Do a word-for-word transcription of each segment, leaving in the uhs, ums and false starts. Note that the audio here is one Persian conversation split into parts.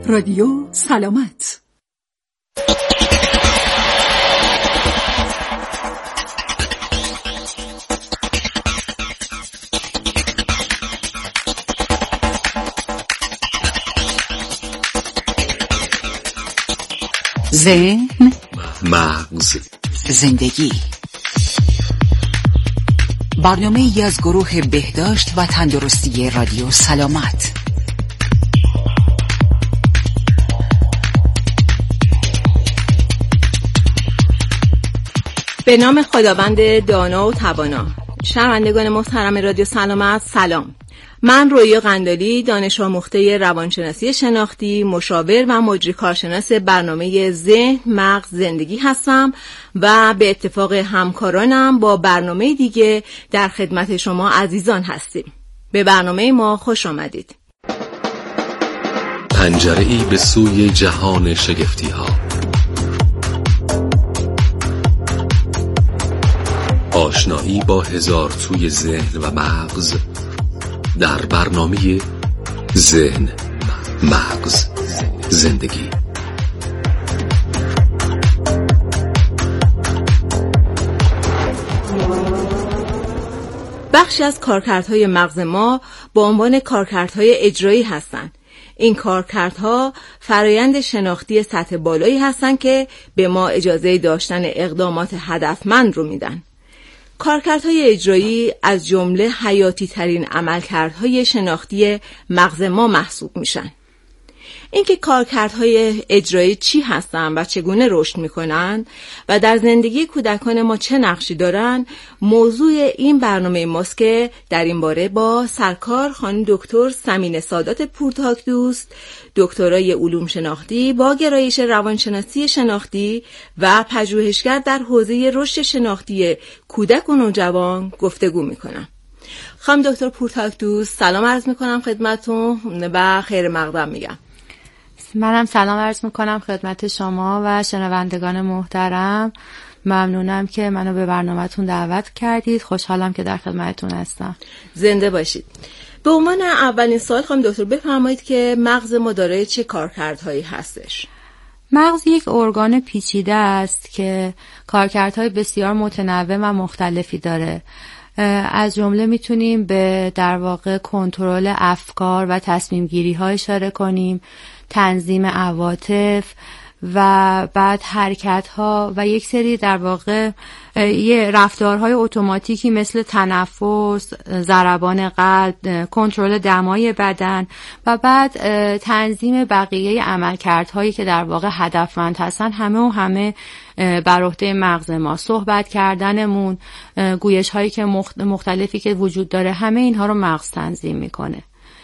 رادیو سلامت. ذهن، مغز، زندگی. برنامه ای از گروه بهداشت و تندرستی رادیو سلامت. به نام خداوند دانا و توانا. شنوندگان محترم رادیو سلامت، سلام. من رویا قندالی، دانش آموخته روانشناسی شناختی، مشاور و مجری کارشناس برنامه ذهن، مغز، زندگی هستم و به اتفاق همکارانم با برنامه دیگه در خدمت شما عزیزان هستیم. به برنامه ما خوش آمدید. پنجره‌ای به سوی جهان شگفتی‌ها. آشنایی با هزار توی ذهن و مغز در برنامه ذهن، مغز، زندگی. بخشی از کارکردهای مغز ما با عنوان کارکردهای اجرایی هستند. این کارکردها فرایند شناختی سطح بالایی هستند که به ما اجازه داشتن اقدامات هدفمند رو میدن. کارکردهای اجرایی از جمله حیاتی ترین عملکردهای شناختی مغز ما محسوب میشن. اینکه کارکردهای اجرایی چی هستن و چگونه رشد میکنن و در زندگی کودکان ما چه نقشی دارن، موضوع این برنامه ماست که در این باره با سرکار خانم دکتر ثمینه سادات پورتاکدوست، دکترای علوم شناختی با گرایش روانشناسی شناختی و پژوهشگر در حوزه رشد شناختی کودک و نوجوان گفتگو میکنم. خانم دکتر پورتاکدوست، سلام عرض میکنم خدمتتون و خیر مقدم میگم. منم سلام عرض میکنم خدمت شما و شنوندگان محترم. ممنونم که منو به برنامه‌تون دعوت کردید. خوشحالم که در خدمتتون هستم. زنده باشید. به عنوان اولین سوال خانم دکتر بفرمایید که مغز ما دارای چه کارکردهایی هستش؟ مغز یک ارگان پیچیده است که کارکردهای بسیار متنوع و مختلفی داره. از جمله میتونیم به در واقع کنترل افکار و تصمیم گیری ها اشاره کنیم، تنظیم عواطف و بعد حرکت ها و یک سری در واقع یه رفتارهای اتوماتیکی مثل تنفس، ضربان قلب، کنترل دمای بدن و بعد تنظیم بقیه عملکردهایی که در واقع هدفمند هستن، همه و همه بر عهده مغز ما. صحبت کردنمون، گویش هایی که مختلفی که وجود داره، همه اینها رو مغز تنظیم میکنه.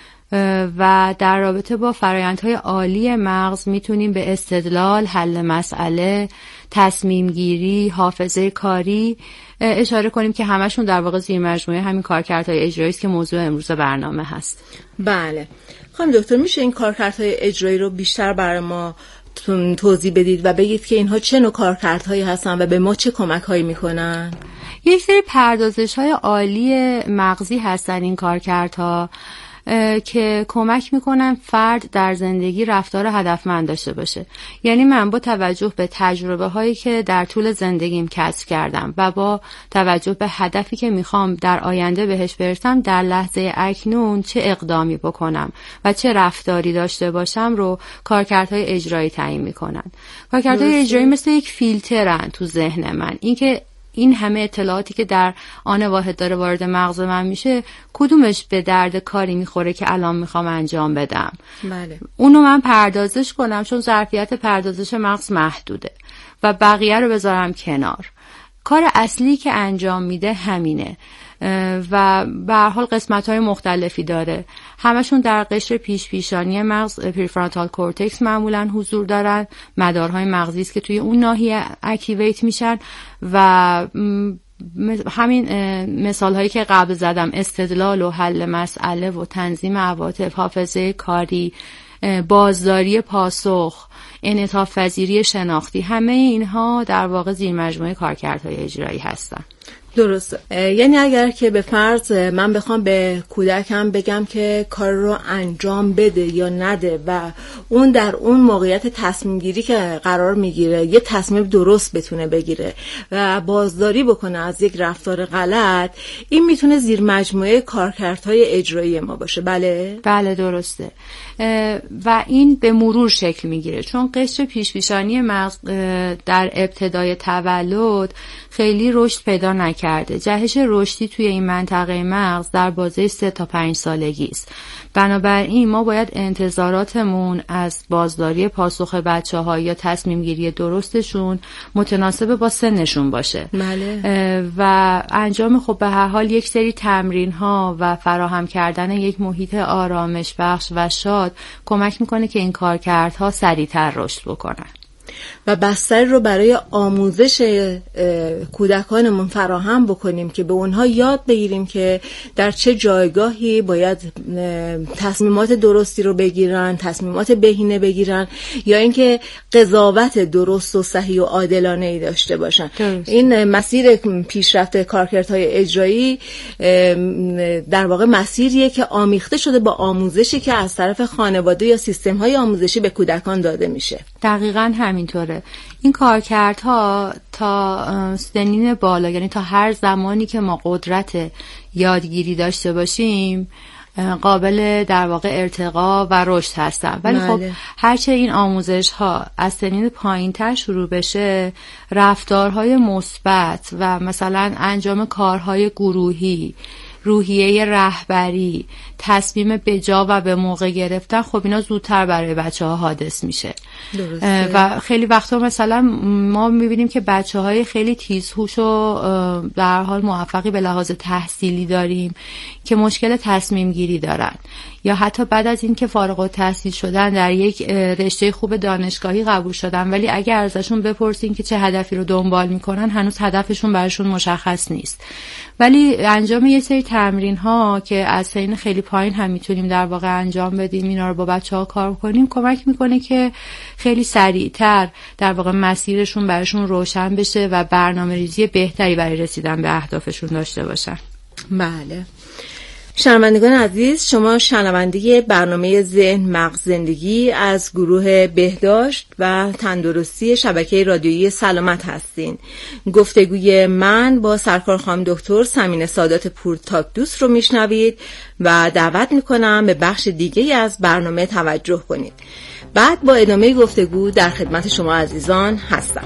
و در رابطه با فرآیندهای عالی مغز میتونیم به استدلال، حل مسئله، تصمیم گیری، حافظه کاری اشاره کنیم که همشون در واقع زیر مجموعه همین کارکردهای اجرایی است که موضوع امروز برنامه هست. بله. خانم دکتر، میشه این کارکردهای اجرایی رو بیشتر برای ما توضیح بدید و بگید که اینها چه نوع کارکردهایی هستن و به ما چه کمک‌هایی میکنن؟ یک سری پردازش‌های عالی مغزی هستن این کارکردها که کمک میکنن فرد در زندگی رفتار هدفمند داشته باشه. یعنی من با توجه به تجربه هایی که در طول زندگیم کسب کردم و با توجه به هدفی که میخوام در آینده بهش برسم، در لحظه اکنون چه اقدامی بکنم و چه رفتاری داشته باشم رو کارکردهای اجرایی تعیین میکنن. کارکردهای اجرایی مثل یک فیلترن تو ذهن من. اینکه این همه اطلاعاتی که در آن واحد داره وارد مغز من میشه، کدومش به درد کاری میخوره که الان میخوام انجام بدم. بله. اونو من پردازش کنم، چون ظرفیت پردازش مغز محدوده، و بقیه رو بذارم کنار. کار اصلی که انجام میده همینه و به هر حال قسمت‌های مختلفی داره. همشون در قشر پیش پیشانی مغز، پریفرانتال کورتکس، معمولاً حضور دارن. مدارهای مغزی است که توی اون ناحیه اکتیویت میشن و همین مثال هایی که قبل زدم، استدلال و حل مسئله و تنظیم عواطف، حافظه کاری، بازداری پاسخ، انعطاف پذیری شناختی، همه اینها در واقع زیر مجموعه کارکردهای اجرایی هستن. درسته. یعنی اگر که به فرض من بخوام به کودکم بگم که کار رو انجام بده یا نده و اون در اون موقعیت تصمیم گیری که قرار میگیره یه تصمیم درست بتونه بگیره و بازداری بکنه از یک رفتار غلط، این میتونه زیر مجموعه کارکردهای اجرایی ما باشه. بله بله درسته. و این به مرور شکل میگیره، چون قشر پیش پیشانی مغز در ابتدای تولد خیلی رشد پیدا نکرده. جهش رشدی توی این منطقه مغز در بازه سه تا پنج سالگی است. بنابراین ما باید انتظاراتمون از بازداری پاسخ بچه‌ها یا تصمیم گیری درستشون متناسب با سنشون باشه. بله. و انجام خب به هر حال یک سری تمرین ها و فراهم کردن یک محیط آرامش بخش و شاد کمک میکنه که این کارکردها سریعتر رشد بکنن. و بستر رو برای آموزش کودکانمون فراهم بکنیم که به اونها یاد بگیریم که در چه جایگاهی باید تصمیمات درستی رو بگیرن، تصمیمات بهینه بگیرن، یا اینکه قضاوت درست و صحیح و عادلانه‌ای داشته باشن. درست. این مسیر پیشرفت کارکردهای اجرایی در واقع مسیریه که آمیخته شده با آموزشی که از طرف خانواده یا سیستم‌های آموزشی به کودکان داده میشه. دقیقاً همینطوره. این کارکردها تا سنین بالا، یعنی تا هر زمانی که ما قدرت یادگیری داشته باشیم، قابل در واقع ارتقا و رشد هستن. ولی خب هرچه این آموزش ها از سنین پایین تر شروع بشه، رفتارهای مثبت و مثلا انجام کارهای گروهی، روحیه رهبری، تصمیم بجا و به موقع گرفتن، خب اینا زودتر برای بچه ها حادث میشه. درسته. و خیلی وقتا مثلا ما میبینیم که بچه های خیلی تیزهوش و در حال موفقی به لحاظ تحصیلی داریم که مشکل تصمیم گیری دارن، یا حتی بعد از این که فارغ التحصیل شدن در یک رشته خوب دانشگاهی قبول شدن، ولی اگر ازشون بپرسین که چه هدفی رو دنبال میکنن، هنوز هدفشون براشون مشخص نیست. ولی انجام یه سری تمرین ها که از سن خیلی پایین هم میتونیم در واقع انجام بدیم، اینا رو با بچه‌ها کار کنیم، کمک میکنه که خیلی سریعتر در واقع مسیرشون براشون روشن بشه و برنامه‌ریزی بهتری برای رسیدن به اهدافشون داشته باشن. بله. شنوندگان عزیز، شما شنونده برنامه ذهن مغز زندگی از گروه بهداشت و تندرستی شبکه رادیویی سلامت هستین. گفتگوی من با سرکار خانم دکتر ثمینه سادات پورتاکدوست رو میشنوید و دعوت میکنم به بخش دیگه از برنامه توجه کنید. بعد با ادامه گفتگو در خدمت شما عزیزان هستم.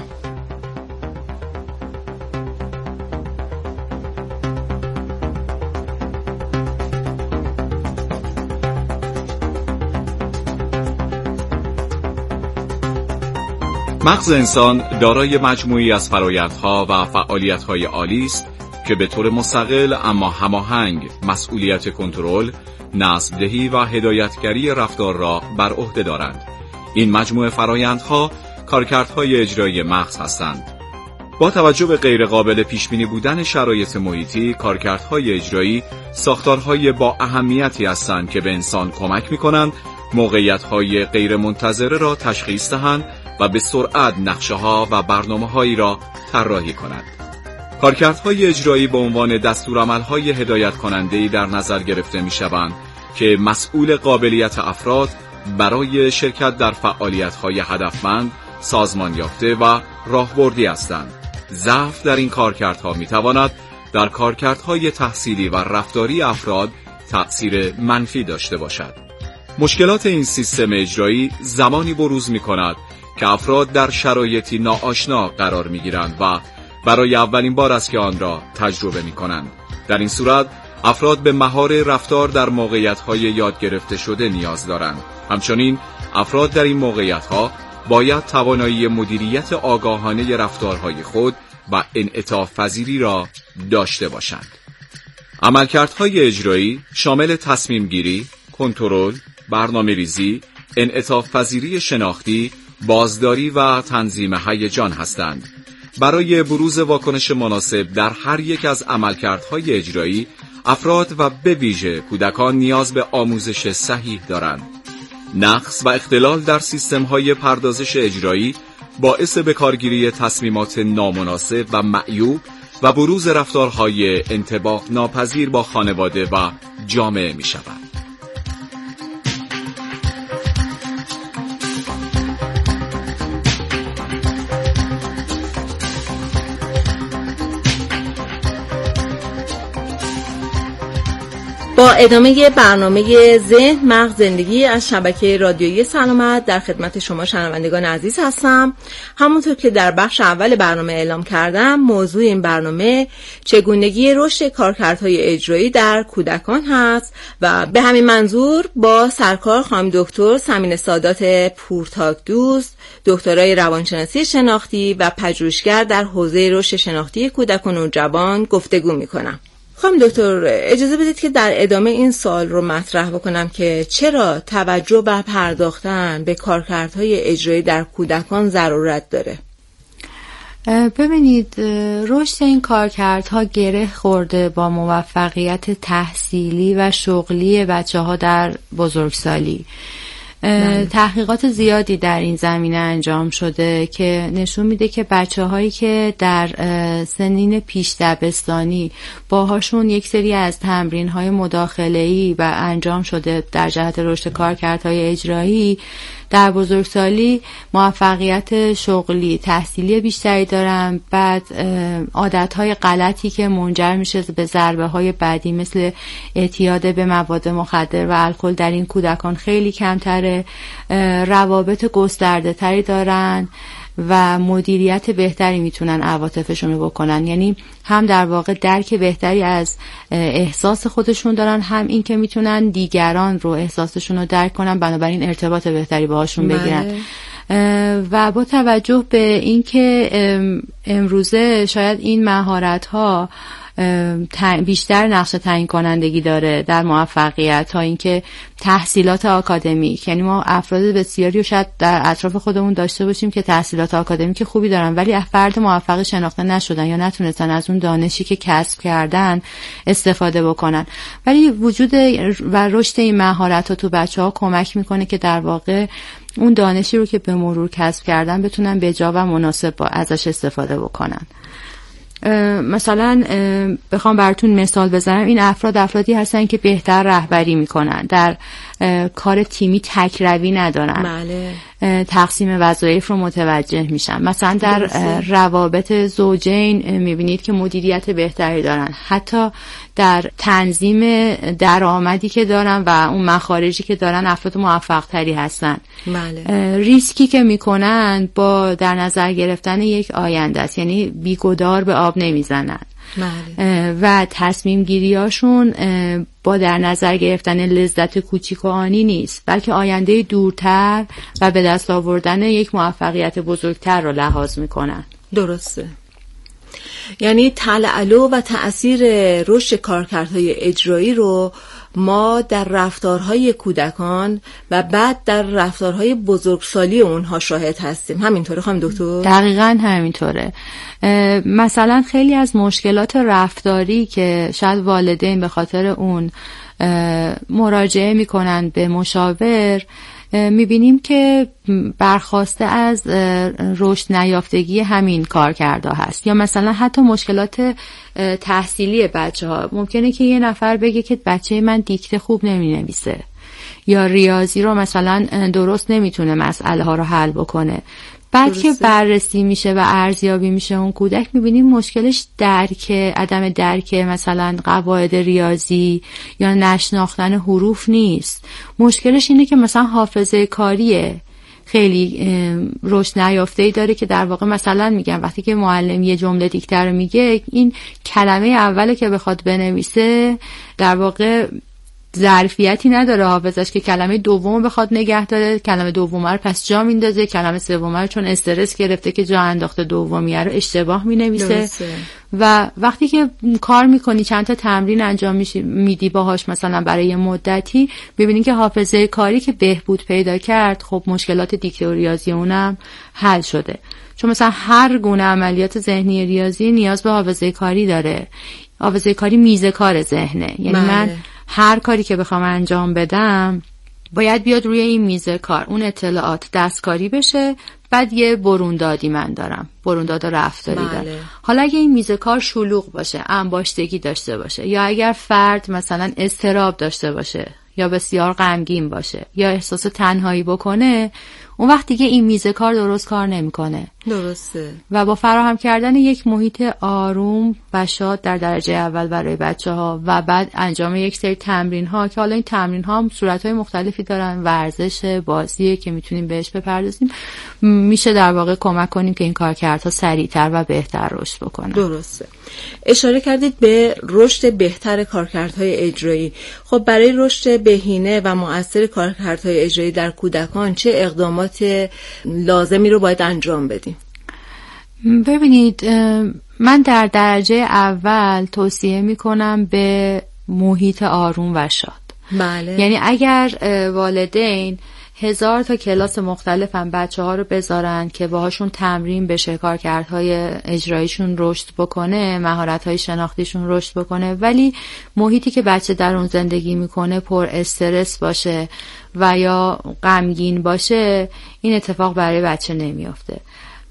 مغز انسان دارای مجموعی از فرآیندها و فعالیت‌های عالی است که به طور مستقل اما هماهنگ مسئولیت کنترل، نظم‌دهی و هدایتگری رفتار را بر عهده دارند. این مجموعه فرآیندها کارکردهای اجرایی مغز هستند. با توجه به غیرقابل پیش‌بینی بودن شرایط محیطی، کارکردهای اجرایی ساختارهای با اهمیتی هستند که به انسان کمک می‌کنند موقعیت‌های غیرمنتظره را تشخیص دهند و به سرعت نقشه‌ها و برنامه‌هایی را طراحی کنند. کارکردهای اجرایی به عنوان دستورالعمل‌های هدایت کننده‌ای در نظر گرفته می‌شوند که مسئول قابلیت افراد برای شرکت در فعالیت‌های هدفمند، سازمان یافته و راهبردی هستند. ضعف در این کارکردها می‌تواند در کارکردهای تحصیلی و رفتاری افراد تأثیر منفی داشته باشد. مشکلات این سیستم اجرایی زمانی بروز می‌کند که افراد در شرایطی ناآشنا قرار می‌گیرند و برای اولین بار است که آن را تجربه می‌کنند. در این صورت افراد به مهار رفتار در موقعیت‌های یاد گرفته شده نیاز دارند. همچنین افراد در این موقعیت‌ها باید توانایی مدیریت آگاهانه رفتارهای خود و انعطاف پذیری را داشته باشند. عملکردهای اجرایی شامل تصمیم گیری، کنترل، برنامه‌ریزی، انعطاف پذیری شناختی، بازداری و تنظیم هیجان هستند. برای بروز واکنش مناسب در هر یک از عملکردهای اجرایی، افراد و به ویژه کودکان نیاز به آموزش صحیح دارند. نقص و اختلال در سیستم‌های پردازش اجرایی باعث به کارگیری تصمیمات نامناسب و معیوب و بروز رفتارهای انطباق ناپذیر با خانواده و جامعه می شود. با ادامه برنامه ذهن مغز زندگی از شبکه رادیویی سلامت در خدمت شما شنوندگان عزیز هستم. همونطور که در بخش اول برنامه اعلام کردم، موضوع این برنامه چگونگی رشد کارکردهای اجرایی در کودکان هست و به همین منظور با سرکار خانم دکتر ثمینه سادات پورتاک دوست، دکترای روانشناسی شناختی و پژوهشگر در حوزه رشد شناختی کودکان و نوجوان گفتگو می‌کنم. خانم دکتر، اجازه بدید که در ادامه این سوال رو مطرح بکنم که چرا توجه و پرداختن به کارکردهای اجرایی در کودکان ضرورت داره؟ ببینید، رشد این کارکردها گره خورده با موفقیت تحصیلی و شغلی بچه‌ها در بزرگسالی. تحقیقات زیادی در این زمینه انجام شده که نشون میده که بچه‌هایی که در سنین پیش دبستانی باهاشون یک سری از تمرین‌های مداخله‌ای و انجام شده در جهت رشد کارکردهای اجرایی، در بزرگسالی موفقیت شغلی تحصیلی بیشتری دارن. بعد عادتهای غلطی که منجر میشه به ضربه های بعدی مثل اعتیاد به مواد مخدر و الکل در این کودکان خیلی کمتره. روابط گسترده تری دارن و مدیریت بهتری میتونن عواطفشون رو بکنن. یعنی هم در واقع درک بهتری از احساس خودشون دارن، هم این که میتونن دیگران رو احساسشون رو درک کنن، بنابراین ارتباط بهتری باهاشون بگیرن. و با توجه به این که امروزه شاید این مهارت‌ها بیشتر نقش تعیین کنندگی داره در موفقیت تا اینکه تحصیلات آکادمیک. یعنی ما افراد بسیاری رو شاید در اطراف خودمون داشته باشیم که تحصیلات آکادمیک خوبی دارن ولی فرد موفق شناخته نشدن یا نتونستن از اون دانشی که کسب کردن استفاده بکنن. ولی وجود و رشد این مهارت‌ها تو بچه‌ها کمک میکنه که در واقع اون دانشی رو که به مرور کسب کردن بتونن به جا و مناسب ازش استفاده بکنن. مثلا بخوام براتون مثال بزنم، این افراد افرادی هستن که بهتر رهبری میکنن، در کار تیمی تکروی ندارن، بله. تقسیم وظایف رو متوجه میشن. مثلا در روابط زوجین میبینید که مدیریت بهتری دارن، حتی در تنظیم درآمدی که دارن و اون مخارجی که دارن افراد موفق تری هستن. بله. ریسکی که میکنن با در نظر گرفتن یک آینده است، یعنی بیگدار به آب نمیزنن. بله. و تصمیم گیریاشون با در نظر گرفتن لذت کوچیک و آنی نیست، بلکه آینده دورتر و به دست آوردن یک موفقیت بزرگتر رو لحاظ میکنن. درسته. یعنی تلالو و تأثیر رشد کارکردهای اجرایی رو ما در رفتارهای کودکان و بعد در رفتارهای بزرگسالی اونها شاهد هستیم. همینطوره خانم دکتر؟ دقیقاً همینطوره. مثلا خیلی از مشکلات رفتاری که شاید والدین به خاطر اون مراجعه میکنن به مشاور، میبینیم که برخواسته از رشد نیافتگی همین کارکردها هست. یا مثلا حتی مشکلات تحصیلی بچه ها. ممکنه که یه نفر بگه که بچه من دیکته خوب نمی نویسه یا ریاضی رو مثلا درست نمیتونه مسئله ها رو حل بکنه. بعد درسته. که بررسی میشه و ارزیابی میشه اون کودک، میبینیم مشکلش درک عدم درک مثلا قواعد ریاضی یا نشناختن حروف نیست. مشکلش اینه که مثلا حافظه کاریه خیلی رشد نیافته‌ای داره که در واقع مثلا میگم وقتی که معلم یه جمله دیکته رو میگه، این کلمه اوله که بخواد بنویسه در واقع ظرفیتی نداره حافظش که کلمه دوم بخواد نگه داره، کلمه دومه رو پس جا میندازه، کلمه سومه رو چون استرس گرفته که جا انداخته دومیه رو اشتباه مینویسه. و وقتی که کار میکنی چند تا تمرین انجام میدی باهاش مثلا برای یه مدتی، ببینید که حافظه کاری که بهبود پیدا کرد، خب مشکلات دیکته و ریاضی اونم حل شده. چون مثلا هر گونه عملیات ذهنی ریاضی نیاز به حافظه کاری داره. حافظه کاری میزه کار ذهنه. یعنی بله. من هر کاری که بخوام انجام بدم باید بیاد روی این میزه کار، اون اطلاعات دستکاری بشه، بعد یه بروندادی من دارم، برونداد رفتاری بله. دارم. حالا اگه این میز کار شلوغ باشه، انباشتگی داشته باشه، یا اگر فرد مثلا اضطراب داشته باشه یا بسیار غمگین باشه یا احساس تنهایی بکنه، اون وقت دیگه این میز کار درست کار نمیکنه. درسته. و با فراهم کردن یک محیط آروم و شاد در درجه اول برای بچه‌ها و بعد انجام یک سری تمرین‌ها که حالا این تمرین‌ها هم صورت‌های مختلفی دارن، ورزش، بازیه که میتونیم بهش بپردازیم، میشه در واقع کمک کنیم که این کارکردها سریع‌تر و بهتر رشد بکنن. درسته. اشاره کردید به رشد بهتر کارکردهای اجرایی. خب برای رشد بهینه و مؤثر کارکردهای اجرایی در کودکان چه اقدامات لازمی رو باید انجام بدیم؟ ببینید، من در درجه اول توصیه میکنم به محیط آروم و شاد. بله. یعنی اگر والدین هزار تا کلاس مختلف هم بچه ها رو بذارن که باهاشون تمرین بشه، کارکردهای اجراییشون رشد بکنه، مهارت‌های شناختیشون رشد بکنه، ولی محیطی که بچه در اون زندگی میکنه پر استرس باشه و یا غمگین باشه، این اتفاق برای بچه نمیافته.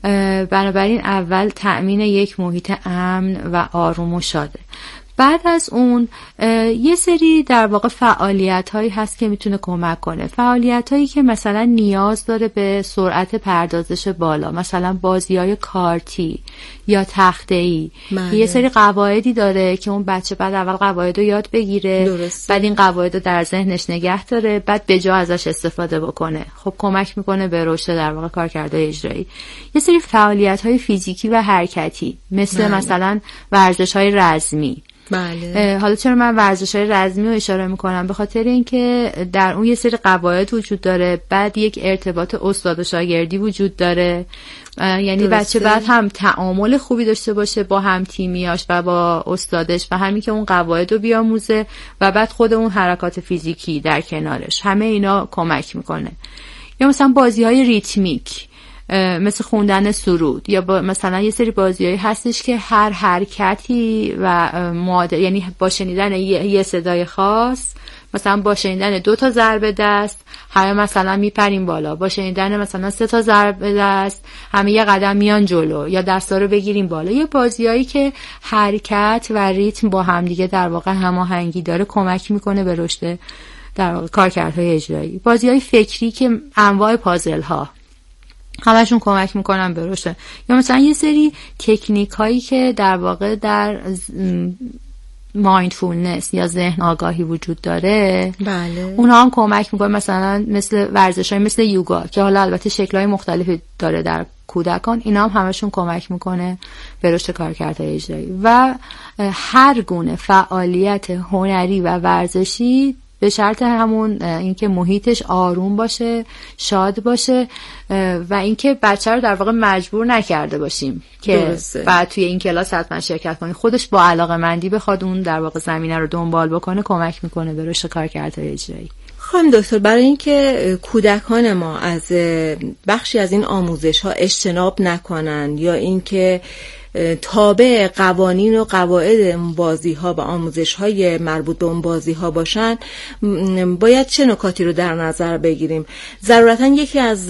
بنابراین اول تأمین یک محیط امن و آروم و شاده. بعد از اون یه سری در واقع فعالیت هایی هست که میتونه کمک کنه. فعالیت هایی که مثلا نیاز داره به سرعت پردازش بالا، مثلا بازی های کارتی یا تخته‌ای. یه سری قواعدی داره که اون بچه بعد اول قواعد رو یاد بگیره، درسته. بعد این قواعد رو در ذهنش نگه داره، بعد به جا ازش استفاده بکنه. خب کمک میکنه به رشد در واقع کارکردهای اجرایی. یه سری فعالیت های فیزیکی و حرکتی مثل بله. مثلا ورزش های رزمی. بله. حالا چرا من ورزش‌های رزمی رو اشاره میکنم؟ به خاطر اینکه در اون یه سری قواعد وجود داره، بعد یک ارتباط استاد و شاگردی وجود داره، یعنی بچه بعد هم تعامل خوبی داشته باشه با هم تیمیاش و با استادش و همین که اون قواعد رو بیاموزه و بعد خود اون حرکات فیزیکی در کنارش، همه اینا کمک میکنه. یا مثلا بازی‌های ریتمیک مثل خوندن سرود، یا با مثلا یه سری بازیایی هستش که هر حرکتی و معادل، یعنی با شنیدن یه, یه صدای خاص، مثلا با شنیدن دو تا ضربه دست همه مثلا میپریم بالا، با شنیدن مثلا سه تا ضربه دست همه یه قدم میان جلو یا دستا رو بگیریم بالا. یه بازیایی که حرکت و ریتم با هم دیگه در واقع هماهنگی داره، کمک میکنه به رشد در واقع کارکردهای اجرایی. بازیای فکری که انواع پازل ها همشون کمک میکنن به رشد. یا مثلا یه سری تکنیک هایی که در واقع در مایندفولنس یا ذهن آگاهی وجود داره، بله. اونها هم کمک میکنه، مثلا مثل ورزش های مثل یوگا که حالا البته شکل های مختلفی داره در کودکان، اینا هم همشون کمک میکنه به رشد کارکردهای اجرایی. و هر گونه فعالیت هنری و ورزشی به شرط همون اینکه محیطش آروم باشه، شاد باشه و اینکه بچه رو در واقع مجبور نکرده باشیم که درسته. بعد توی این کلاس حتما شرکت کنه، خودش با علاقه‌مندی بخواد اون در واقع زمینه رو دنبال بکنه، کمک میکنه به رشد کارکردهای اجرایی. خانم دکتر، برای اینکه کودکان ما از بخشی از این آموزش ها اجتناب نکنن یا اینکه تابع قوانین و قواعد بازی ها و آموزش های مربوط به اون بازی ها باشن، باید چه نکاتی رو در نظر بگیریم؟ ضرورتا یکی از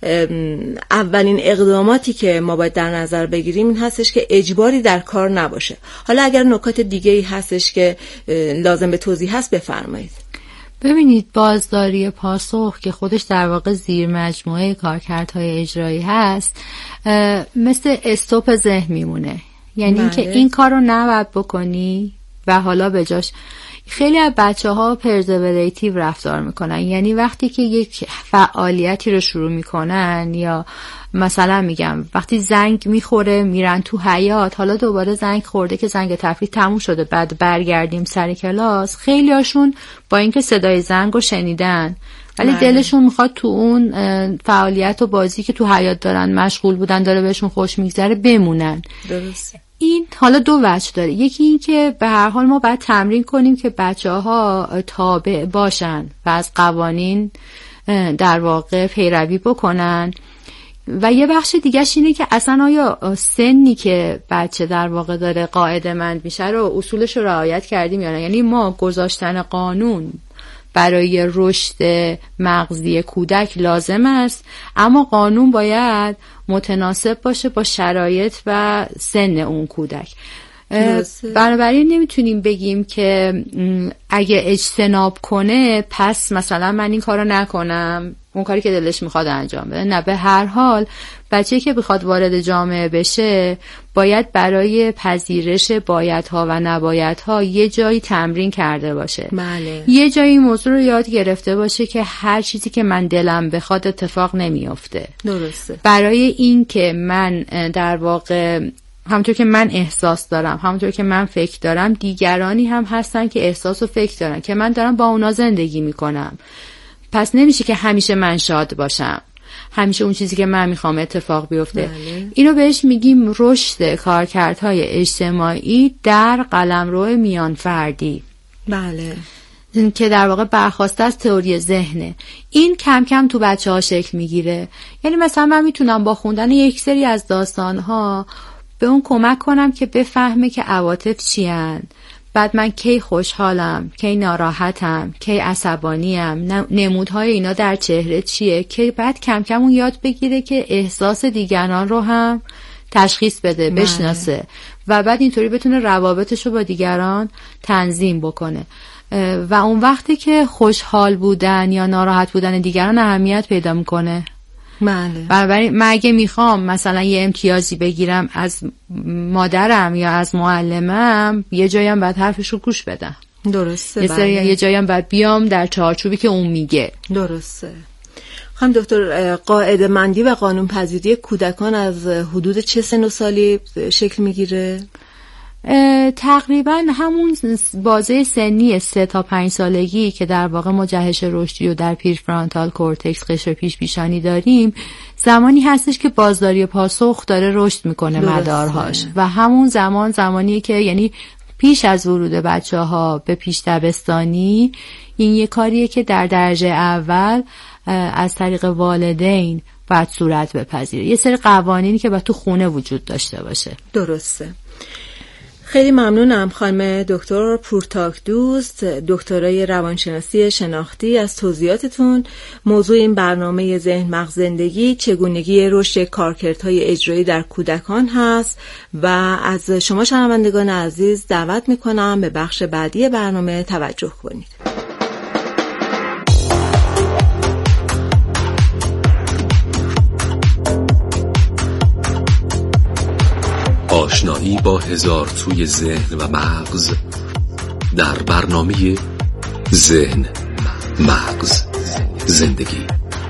اولین اقداماتی که ما باید در نظر بگیریم این هستش که اجباری در کار نباشه. حالا اگر نکات دیگه‌ای هستش که لازم به توضیح هست بفرمایید. ببینید، بازداری پاسخ که خودش در واقع زیر مجموعه کارکردهای اجرایی هست، مثل استوپ ذهن میمونه. یعنی اینکه این کار رو نباید بکنی و حالا به جاش خیلی از بچه ها پرزرویتیو رفتار میکنن. یعنی وقتی که یک فعالیتی رو شروع میکنن، یا مثلا میگم وقتی زنگ میخوره میرن تو حیاط، حالا دوباره زنگ خورده که زنگ تفریح تموم شده، بعد برگردیم سر کلاس، خیلی هاشون با اینکه صدای زنگ رو شنیدن ولی معنی. دلشون میخواد تو اون فعالیت و بازی که تو حیاط دارن مشغول بودن داره بهشون خوش میگذره بمونن. درسته. این حالا دو وجه داره. یکی این که به هر حال ما باید تمرین کنیم که بچه‌ها تابع باشن و از قوانین در واقع پیروی بکنن. و یه بخش دیگه‌ش اینه که اصلا آیا سنی که بچه در واقع داره قاعده‌مند میشه رو اصولش رو رعایت کردیم یا نه. یعنی ما گذاشتن قانون برای رشد مغزی کودک لازم است، اما قانون باید متناسب باشه با شرایط و سن اون کودک. بنابراین نمیتونیم بگیم که اگه اجتناب کنه پس مثلا من این کارو نکنم، اون کاری که دلش میخواد انجام بده. نه، به هر حال بچه‌ای که بخواد وارد جامعه بشه باید برای پذیرش بایدها و نبایدها یه جایی تمرین کرده باشه. بله. یه جایی این موضوع رو یاد گرفته باشه که هر چیزی که من دلم بخواد اتفاق نمیافته. درسته. برای این که من در واقع همونطور که من احساس دارم، همونطور که من فکر دارم، دیگرانی هم هستن که احساس و فکر دارن که من دارم با اونا زندگی میکنم. پس نمیشه که همیشه من شاد باشم، همیشه اون چیزی که من میخوام اتفاق بیفته. بله. اینو بهش میگیم رشد کارکردهای اجتماعی در قلمرو میان فردی. بله. که در واقع برخواسته از تئوری ذهنه. این کم کم تو بچه ها شکل میگیره. یعنی مثلا من میتونم با خوندن یک سری از داستانها به اون کمک کنم که بفهمه که عواطف چی هن. بعد من کی خوشحالم، کی ناراحتم، کی عصبانیم، نمودهای اینا در چهره چیه، که بعد کم کم اون یاد بگیره که احساس دیگران رو هم تشخیص بده، بشناسه و بعد اینطوری بتونه روابطش رو با دیگران تنظیم بکنه. و اون وقتی که خوشحال بودن یا ناراحت بودن دیگران اهمیت پیدا میکنه. بله. بنابراین من اگه میخوام مثلا یه امتیازی بگیرم از مادرم یا از معلمم، یه جایم باید حرفش رو گوش بدم. درسته. یه, بله. یه جایم باید بیام در چارچوبی که اون میگه. درسته. خانم دکتر، قاعده مندی و قانون پذیری کودکان از حدود چه سن و سالی شکل میگیره؟ تقریبا همون بازه سنی سه تا پنج سالگی که در واقع ما جهش رشدی و در پریفرانتال کورتکس قشر پیش پیشانی داریم، زمانی هستش که بازداری پاسخ داره رشد میکنه مدارهاش، و همون زمان زمانیه که یعنی پیش از ورود بچه ها به پیش دبستانی، این یه کاریه که در درجه اول از طریق والدین باید صورت بپذیره. یه سری قوانینی که باید تو خونه وجود داشته باشه. درسته. خیلی ممنونم خانم دکتر پورتاک دوست، دکترای روانشناسی شناختی، از توضیحاتتون. موضوع این برنامه ذهن مغز زندگی چگونگی رشد کارکردهای اجرایی در کودکان هست و از شما شنوندگان عزیز دعوت میکنم به بخش بعدی برنامه توجه کنید. آشنایی با هزار توی ذهن و مغز در برنامه ذهن مغز زندگی.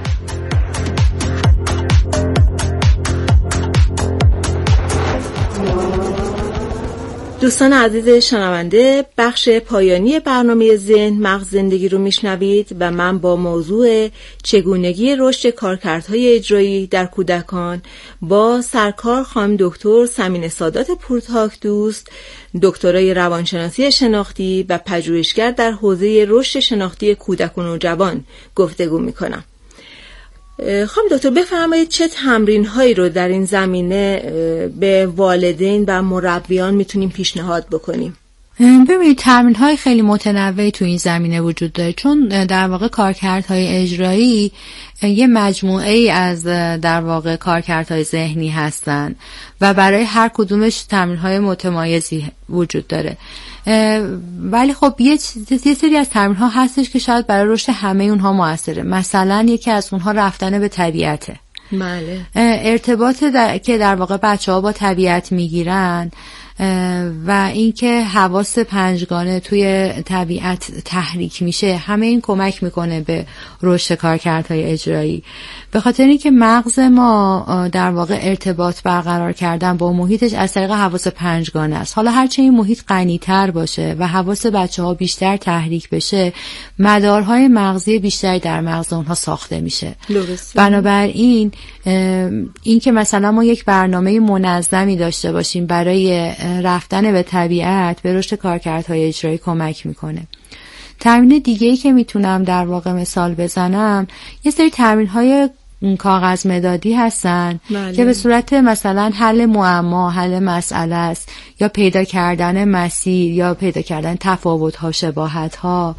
دوستان عزیز شنونده، بخش پایانی برنامه ذهن مغز زندگی رو میشنوید و من با موضوع چگونگی رشد کارکردهای اجرایی در کودکان با سرکار خانم دکتر ثمینه سادات پورتاک دوست، دکترای روانشناسی شناختی و پژوهشگر در حوزه رشد شناختی کودک و نوجوان گفتگو میکنم. خانم دکتر بفرمایید چه تمرین‌هایی رو در این زمینه به والدین و مربیان میتونیم پیشنهاد بکنیم؟ ببینید تمرین‌های خیلی متنوعی تو این زمینه وجود داره، چون در واقع کارکردهای اجرایی یه مجموعه ای از در واقع کارکردهای ذهنی هستن و برای هر کدومش تمرین‌های متمایزی وجود داره. ولی خب یه, یه سری از تمرین‌ها هستش که شاید برای رشد همه اونها موثره. مثلا یکی از اونها رفتن به طبیعته. بله. ارتباط در... که در واقع بچه‌ها با طبیعت میگیرن و اینکه حواس پنجگانه توی طبیعت تحریک میشه، همه این کمک میکنه به رشد کارکردهای اجرایی. به خاطر اینکه مغز ما در واقع ارتباط برقرار کردن با محیطش از طریق حواس پنجگانه است. حالا هرچه این محیط غنی‌تر باشه و حواس بچه‌ها بیشتر تحریک بشه، مدارهای مغزی بیشتری در مغز اونها ساخته میشه. درسته. بنابراین این که مثلا ما یک برنامه منظمی داشته باشیم برای رفتن به طبیعت به رشد کارکردهای اجرایی کمک میکنه. تمرین دیگه‌ای که میتونم در واقع مثال بزنم، یه سری تمرین‌های کاغذ مدادی هستن بله. که به صورت مثلا حل معما، حل مسئله است، یا پیدا کردن مسیر، یا پیدا کردن تفاوت‌ها، شباهت‌ها،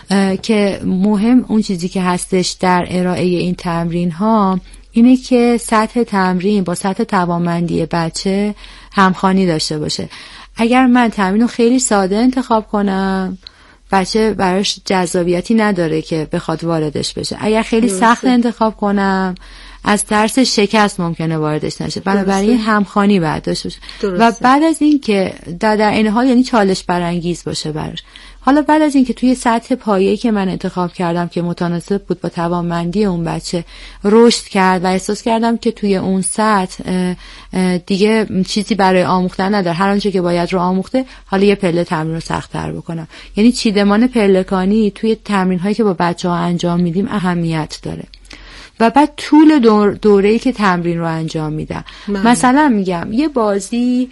که مهم اون چیزی که هستش در ارائه این تمرین‌ها اینه که سطح تمرین با سطح توانمندی بچه همخوانی داشته باشه. اگر من تمرین رو خیلی ساده انتخاب کنم، بچه براش جذابیتی نداره که بخواد واردش بشه. اگر خیلی درسته. سخت انتخاب کنم، از ترس شکست ممکنه واردش نشه. بنابراین همخوانی باید داشته باشه و بعد از این که در, در این حال یعنی چالش برانگیز باشه براش. حالا بعد از این که توی سطح پایه‌ای که من انتخاب کردم که متناسب بود با توانمندی اون بچه رشد کرد و احساس کردم که توی اون سطح دیگه چیزی برای آموختن نداره، هر آنچه که باید رو آموخته، حالا یه پله تمرین رو سخت‌تر بکنم. یعنی چیدمان پلکانی توی تمرین‌هایی که با بچه‌ها انجام میدیم اهمیت داره. و بعد طول دور دوره‌ای که تمرین رو انجام میدم. مثلا میگم یه بازی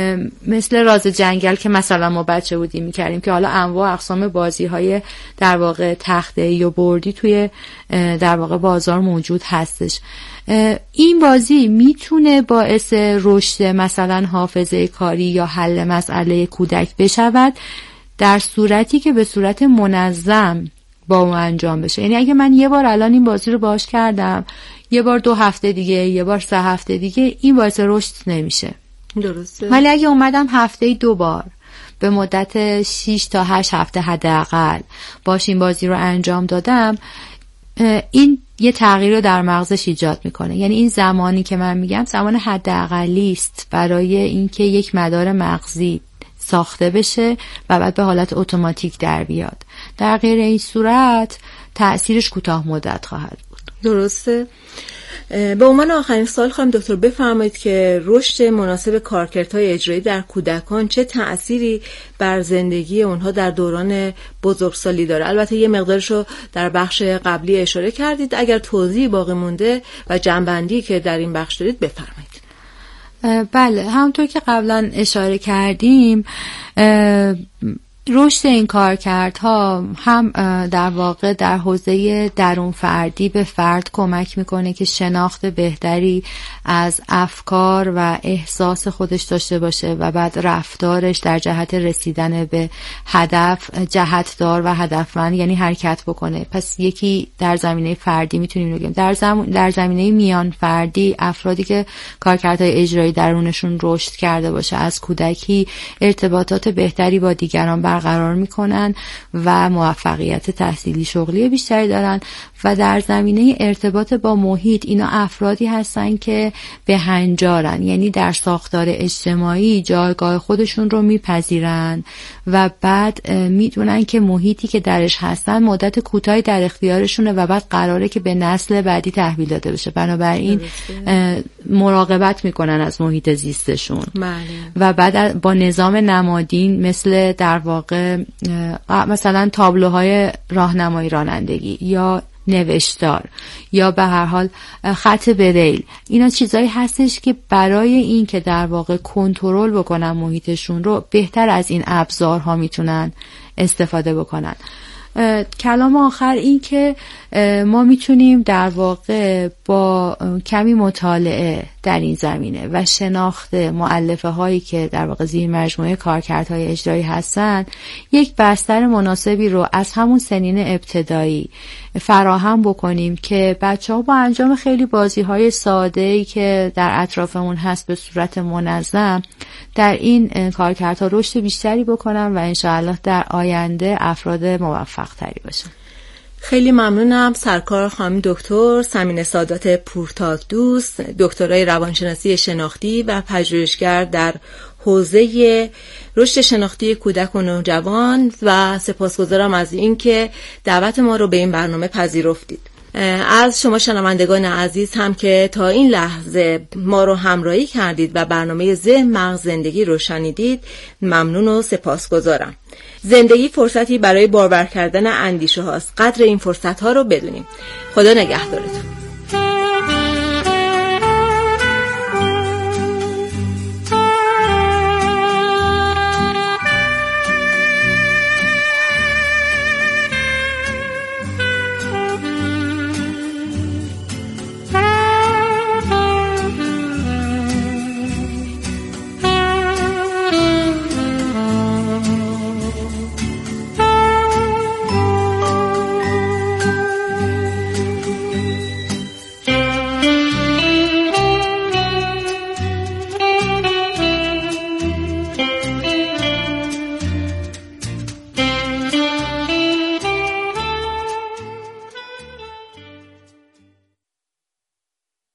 مثل راز جنگل که مثلا ما بچه بودیم میکردیم، که حالا انواع اقسام بازی های در واقع تخته یا بردی توی در واقع بازار موجود هستش. این بازی میتونه باعث رشد مثلا حافظه کاری یا حل مسئله کودک بشود در صورتی که به صورت منظم با اون انجام بشه. یعنی اگه من یه بار الان این بازی رو باهاش کردم، یه بار دو هفته دیگه، یه بار سه هفته دیگه، این باعث رشد نمیشه. درسته. ولی اگه اومدم هفته دو بار به مدت شش تا هشت هفته حداقل باش این بازی رو انجام دادم، این یه تغییر رو در مغزش ایجاد میکنه. یعنی این زمانی که من میگم زمان حداقلی است برای اینکه یک مدار مغزی ساخته بشه و بعد به حالت اتوماتیک در بیاد. در غیر این صورت تأثیرش کوتاه مدت خواهد بود. درسته. به عنوان آخرین سوال خواهم دکتر بفرمایید که رشد مناسب کارکردهای اجرایی در کودکان چه تأثیری بر زندگی اونها در دوران بزرگسالی داره؟ البته یه مقدارشو در بخش قبلی اشاره کردید، اگر توضیح باقی مونده و جنبندی که در این بخش دارید بفرمایید. بله، همونطور که قبلا اشاره کردیم، رشد این کارکردها هم در واقع در حوزه درون فردی به فرد کمک میکنه که شناخت بهتری از افکار و احساس خودش داشته باشه و بعد رفتارش در جهت رسیدن به هدف جهتدار و هدفمند، یعنی حرکت بکنه. پس یکی در زمینه فردی میتونیم بگیم. در زم... در زمینه میان فردی، افرادی که کارکردهای اجرایی درونشون رشد کرده باشه از کودکی ارتباطات بهتری با دیگران برقرار میکنن و موفقیت تحصیلی شغلی بیشتری دارن. و در زمینه ارتباط با محیط، اینا افرادی هستن که به هنجارن، یعنی در ساختار اجتماعی جایگاه خودشون رو میپذیرن و بعد میدونن که محیطی که درش هستن مدت کوتاهی در اختیارشونه و بعد قراره که به نسل بعدی تحویل داده بشه. بنابراین مراقبت میکنن از محیط زیستشون. بله. و بعد با نظام نمادین مثل در واقع مثلا تابلوهای راهنمایی رانندگی یا نوشتار یا به هر حال خط بریل، اینا چیزایی هستش که برای این که در واقع کنترل بکنن محیطشون رو، بهتر از این ابزارها میتونن استفاده بکنن. کلام آخر این که ما میتونیم در واقع با کمی مطالعه در این زمینه و شناخت مؤلفه هایی که در واقع زیر مجموعه کارکردهای اجرایی هستن، یک بستر مناسبی رو از همون سنین ابتدایی فراهم بکنیم که بچه‌ها با انجام خیلی بازی‌های ساده‌ای که در اطرافمون هست به صورت منظم در این کارکردها رشد بیشتری بکنن و انشاءالله در آینده افراد موفق تری باشن. خیلی ممنونم سرکار خانم دکتر ثمینه سادات پورتاک دوست، دکترای روانشناسی شناختی و پژوهشگر در حوزه رشد شناختی کودک و نوجوان، و سپاسگزارم از اینکه دعوت ما رو به این برنامه پذیرفتید. از شما شنوندگان عزیز هم که تا این لحظه ما رو همراهی کردید و برنامه ذهن مغز زندگی رو شنیدید، ممنون و سپاسگزارم. زندگی فرصتی برای بارور کردن اندیشه هاست. قدر این فرصت ها رو بدونیم. خدا نگهدارتون.